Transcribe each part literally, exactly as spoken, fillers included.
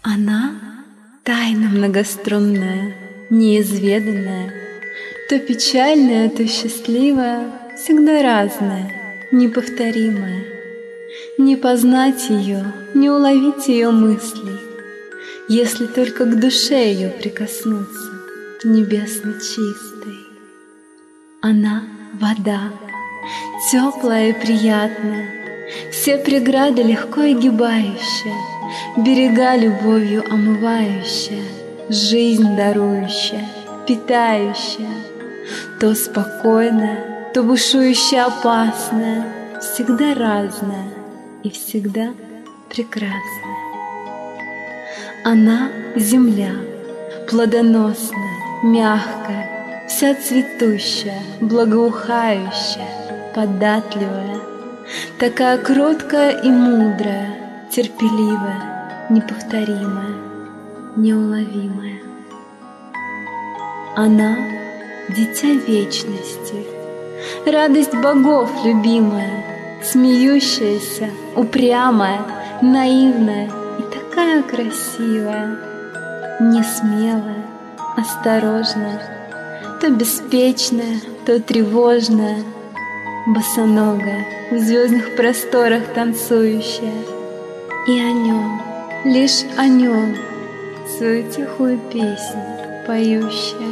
Она тайна многострунная, неизведанная, то печальная, то счастливая, всегда разная, неповторимая. Не познать ее, не уловить ее мыслей, если только к душе ее прикоснуться, небесно чистой. Она — вода, теплая и приятная, все преграды легко огибающая, берега любовью омывающая, жизнь дарующая, питающая, то спокойная, то бушующе опасная, всегда разная и всегда прекрасная. Она — земля, плодоносная, мягкая, вся цветущая, благоухающая, податливая, такая кроткая и мудрая, терпеливая, неповторимая, неуловимая. Она — дитя вечности, радость богов любимая, смеющаяся, упрямая, наивная и такая красивая, несмелая, осторожная, то беспечная, то тревожная, босоногая, в звездных просторах танцующая, и о нем, лишь о нем, свою тихую песню поющая.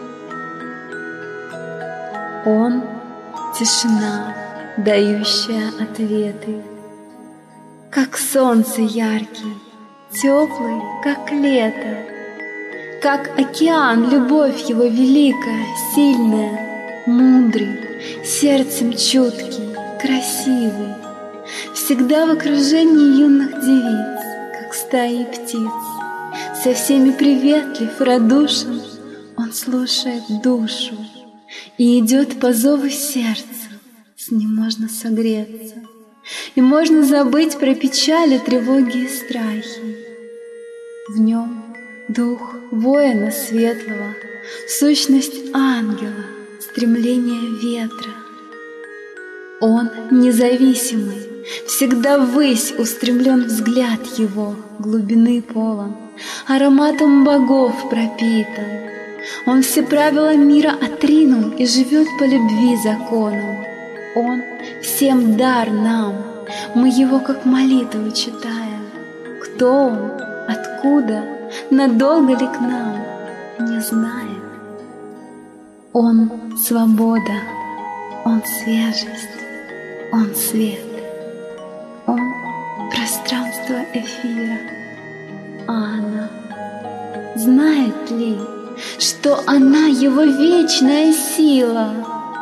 Он — тишина, дающая ответы, как солнце яркий, теплый, как лето, как океан, любовь его великая, сильная, мудрый, сердцем чуткий, красивый, всегда в окружении юных девиц, как стаи птиц, со всеми приветлив, радушен, он слушает душу и идет по зову сердца, с ним можно согреться, и можно забыть про печали, тревоги и страхи. В нем дух воина светлого, сущность ангела, стремление ветра. Он независимый, всегда ввысь устремлен взгляд его, глубины полон, ароматом богов пропитан. Он все правила мира отринул и живет по любви законам. Он всем дар нам, мы его как молитву читаем. Кто он, откуда, надолго ли к нам, не знаем. Он свобода, он свежесть, он свет, он пространство эфира. А она знает ли, что она его вечная сила?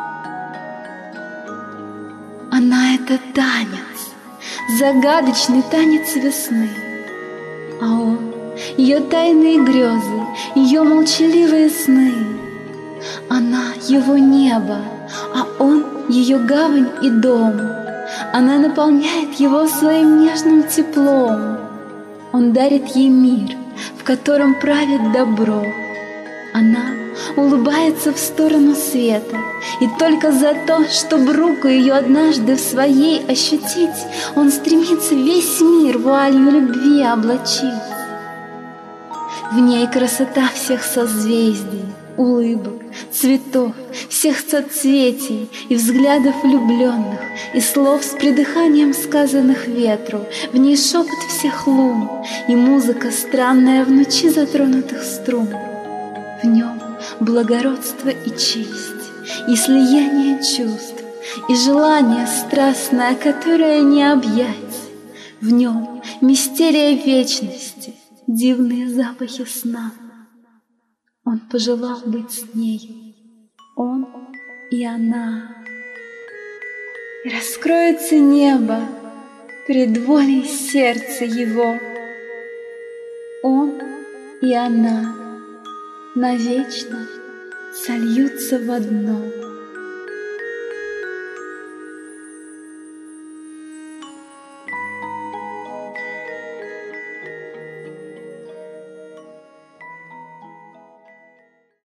Она — это танец, загадочный танец весны, а он — ее тайные грезы, ее молчаливые сны. Она — его небо, а он — ее гавань и дом. Она наполняет его своим нежным теплом. Он дарит ей мир, в котором правит добро. Она улыбается в сторону света, и только за то, чтобы руку ее однажды в своей ощутить, он стремится весь мир вуалью любви облачить. В ней красота всех созвездий, улыбок, цветов, всех соцветий и взглядов влюбленных, и слов с придыханием сказанных ветру. В ней шепот всех лун и музыка странная в ночи затронутых струн. В нем благородство и честь, и слияние чувств, и желание страстное, которое не объять. В нем мистерия вечности, дивные запахи сна. Он пожелал быть с ней, он и она. И раскроется небо пред волей сердца его. Он и она навечно сольются в одно.